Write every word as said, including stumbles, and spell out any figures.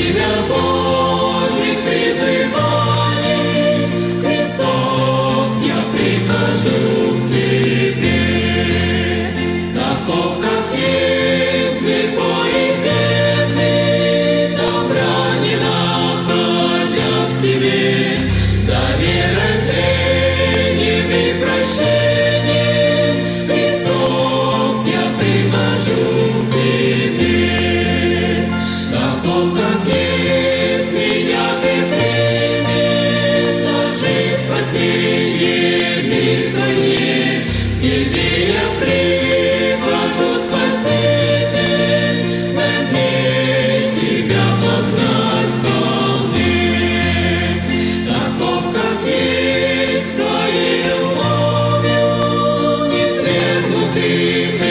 имя Божьих призываний, Христос, я прихожу к Тебе. Таков, как есть, слепой и бедный, добра не находя в себе, за верой, зрением и прощением, Христос, я прихожу к Тебе. Таков, как есть, меня Ты примешь, даже спасение мир мне, к Тебе я прихожу, Спаситель, дай мне Тебя познать вполне. Таков, как есть, Твоей любовью не свергнутый